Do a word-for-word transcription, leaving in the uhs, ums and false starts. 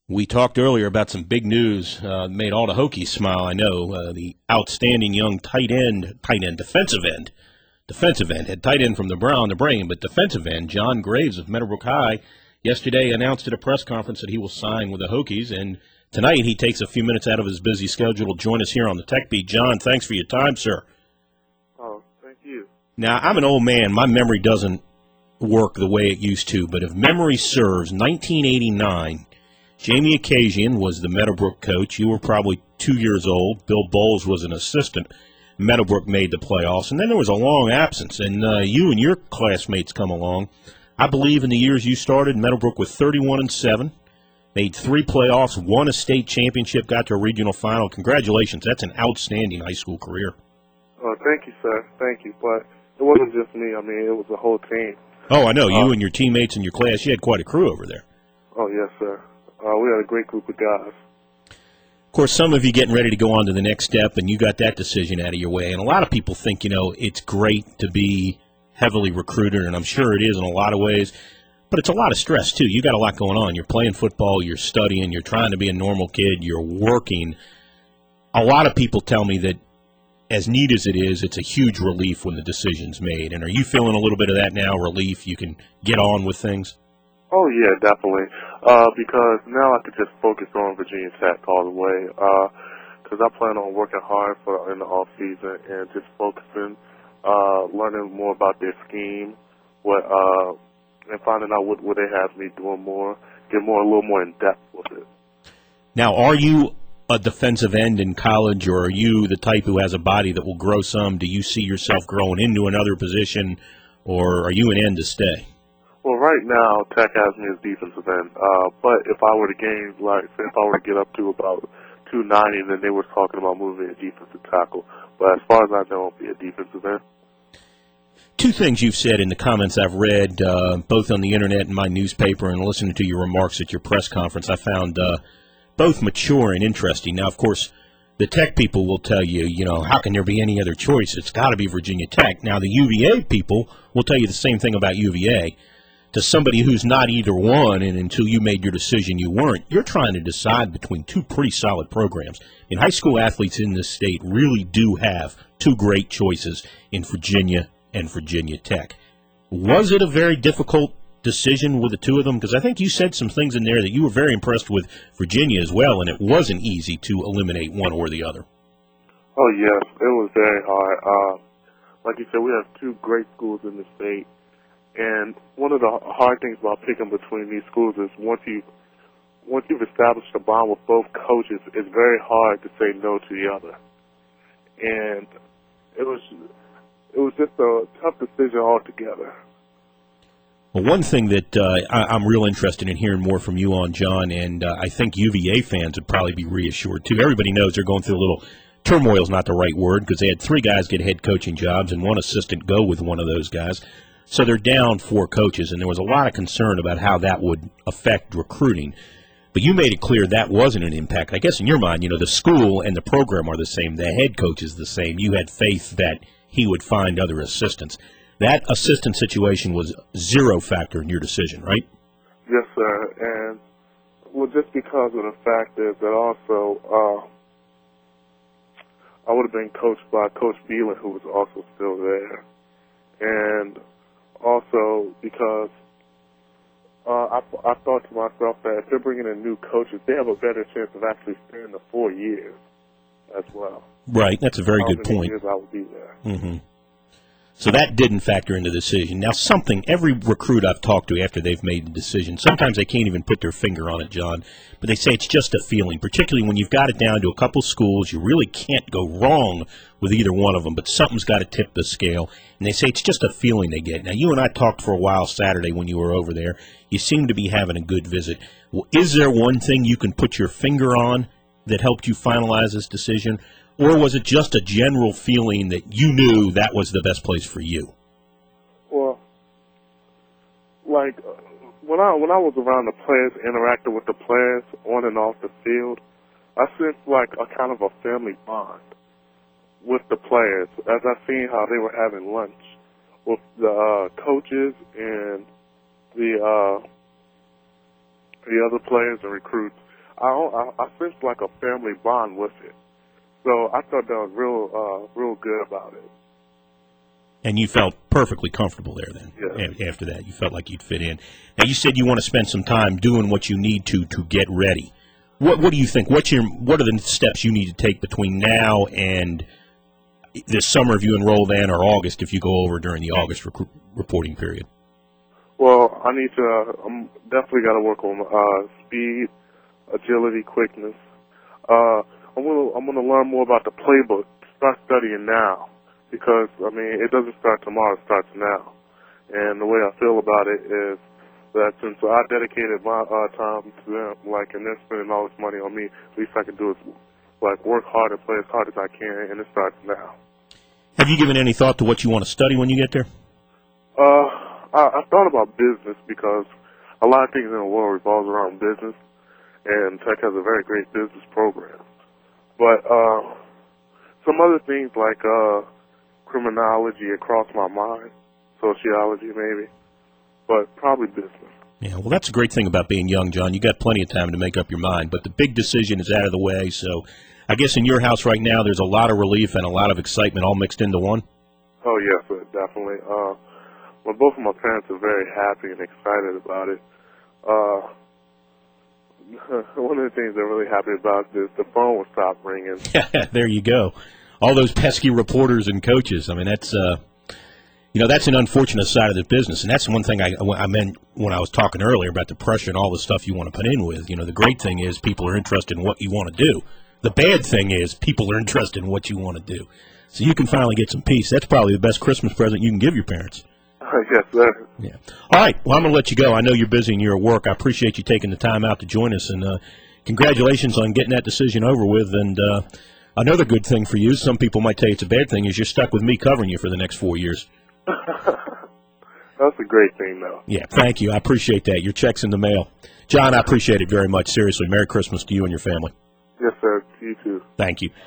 We talked earlier about some big news, uh, made all the Hokies smile, I know. Uh, the outstanding young tight end, tight end, defensive end, defensive end, had tight end from the Brown, the Brain, but defensive end, John Graves of Meadowbrook High, yesterday announced at a press conference that he will sign with the Hokies, and tonight he takes a few minutes out of his busy schedule to join us here on the Tech Beat. John, thanks for your time, sir. Oh, thank you. Now, I'm an old man. My memory doesn't work the way it used to, but if memory serves, nineteen eighty-nine, Jamie Akazian was the Meadowbrook coach. You were probably two years old. Bill Bowles was an assistant. Meadowbrook made the playoffs, and then there was a long absence, and uh, you and your classmates come along. I believe in the years you started, Meadowbrook with thirty-one and seven, made three playoffs, won a state championship, got to a regional final. Congratulations. That's an outstanding high school career. Oh, thank you, sir. Thank you. But it wasn't just me. I mean, it was the whole team. Oh, I know. You uh, and your teammates and your class, you had quite a crew over there. Oh, yes, sir. Uh, we had a great group of guys. Of course, some of you getting ready to go on to the next step, and you got that decision out of your way. And a lot of people think, you know, it's great to be heavily recruited, and I'm sure it is in a lot of ways. But it's a lot of stress, too. You got a lot going on. You're playing football, you're studying, you're trying to be a normal kid, you're working. A lot of people tell me that as neat as it is, it's a huge relief when the decision's made. And are you feeling a little bit of that now, relief? You can get on with things? Oh, yeah, definitely. Uh, because now I could just focus on Virginia Tech all the way. Because I plan on working hard for in the off season and just focusing, uh, learning more about their scheme, what uh, and finding out what, what they have me doing more, get more a little more in depth with it. Now, are you a defensive end in college, or are you the type who has a body that will grow some? Do you see yourself growing into another position, or are you an end to stay? Well, right now, Tech has me as defensive end. Uh, but if I were to gain, like, say if I were to get up to about two ninety, then they were talking about moving a defensive tackle. But as far as I know, I'll be a defensive end. Two things you've said in the comments I've read, uh, both on the Internet and my newspaper, and listening to your remarks at your press conference, I found uh, both mature and interesting. Now, of course, the Tech people will tell you, you know, how can there be any other choice? It's got to be Virginia Tech. Now, the U V A people will tell you the same thing about U V A. To somebody who's not either one, and until you made your decision you weren't, you're trying to decide between two pretty solid programs. And high school athletes in this state really do have two great choices in Virginia and Virginia Tech. Was it a very difficult decision with the two of them? Because I think you said some things in there that you were very impressed with Virginia as well, and it wasn't easy to eliminate one or the other. Oh, yes, it was very hard. Uh, like you said, we have two great schools in the state. And one of the hard things about picking between these schools is once you once you've established a bond with both coaches, it's very hard to say no to the other. And it was it was just a tough decision altogether. Well, one thing that uh, I, I'm real interested in hearing more from you on, John, and uh, I think U V A fans would probably be reassured too. Everybody knows they're going through a little turmoil is not the right word, because they had three guys get head coaching jobs and one assistant go with one of those guys. So they're down four coaches, and there was a lot of concern about how that would affect recruiting. But you made it clear that wasn't an impact. I guess in your mind, you know, the school and the program are the same. The head coach is the same. You had faith that he would find other assistants. That assistant situation was zero factor in your decision, right? Yes, sir. And, well, just because of the fact is that also uh, I would have been coached by Coach Beelan, who was also still there. And also because uh, I, I thought to myself that if they're bringing in new coaches, they have a better chance of actually staying the four years as well. Right, that's a very How good many point. years I would be there. Mm-hmm. So that didn't factor into the decision. Now, something, every recruit I've talked to after they've made the decision, sometimes they can't even put their finger on it, John, but they say it's just a feeling, particularly when you've got it down to a couple schools. You really can't go wrong with either one of them, but something's got to tip the scale. And they say it's just a feeling they get. Now, you and I talked for a while Saturday when you were over there. You seem to be having a good visit. Well, is there one thing you can put your finger on that helped you finalize this decision? Or was it just a general feeling that you knew that was the best place for you? Well, like uh, when I when I was around the players, interacting with the players on and off the field, I sensed like a kind of a family bond with the players, as I seen how they were having lunch with the uh, coaches and the uh, the other players and recruits. I, I, I sensed like a family bond with it. So I thought that was real, uh, real good about it. And you felt perfectly comfortable there then. Yeah. After that, you felt like you'd fit in. Now, you said you want to spend some time doing what you need to to get ready. What What do you think? What's your What are the steps you need to take between now and this summer if you enroll then, or August if you go over during the August rec- reporting period? Well, I need to. Uh, I'm definitely got to work on uh, speed, agility, quickness. Uh, I'm gonna I'm gonna learn more about the playbook. Start studying now, because I mean it doesn't start tomorrow. It starts now. And the way I feel about it is that since I dedicated my uh, time to them, like, and they're spending all this money on me, at least I can do is like work hard and play as hard as I can, and it starts now. Have you given any thought to what you want to study when you get there? Uh, I, I thought about business because a lot of things in the world revolves around business, and Tech has a very great business program. But uh, some other things like uh, criminology had crossed my mind, sociology maybe, but probably business. Yeah, well, that's a great thing about being young, John. You got plenty of time to make up your mind, but the big decision is out of the way. So I guess in your house right now, there's a lot of relief and a lot of excitement all mixed into one. Oh, yes, uh, definitely. Uh, well, both of my parents are very happy and excited about it. Uh, one of the things they're really happy about is the phone will stop ringing. There you go. All those pesky reporters and coaches. I mean, that's uh, you know, that's an unfortunate side of the business, and that's one thing I, I meant when I was talking earlier about the pressure and all the stuff you want to put in with. You know, the great thing is people are interested in what you want to do. The bad thing is people are interested in what you want to do. So you can finally get some peace. That's probably the best Christmas present you can give your parents. Yes, sir. Yeah. All right. Well, I'm going to let you go. I know you're busy and you're at work. I appreciate you taking the time out to join us, and uh, congratulations on getting that decision over with. And uh, another good thing for you, some people might tell you it's a bad thing, is you're stuck with me covering you for the next four years. That's a great thing, though. Yeah, thank you. I appreciate that. Your check's in the mail. John, I appreciate it very much. Seriously, Merry Christmas to you and your family. Yes, sir. You too. Thank you.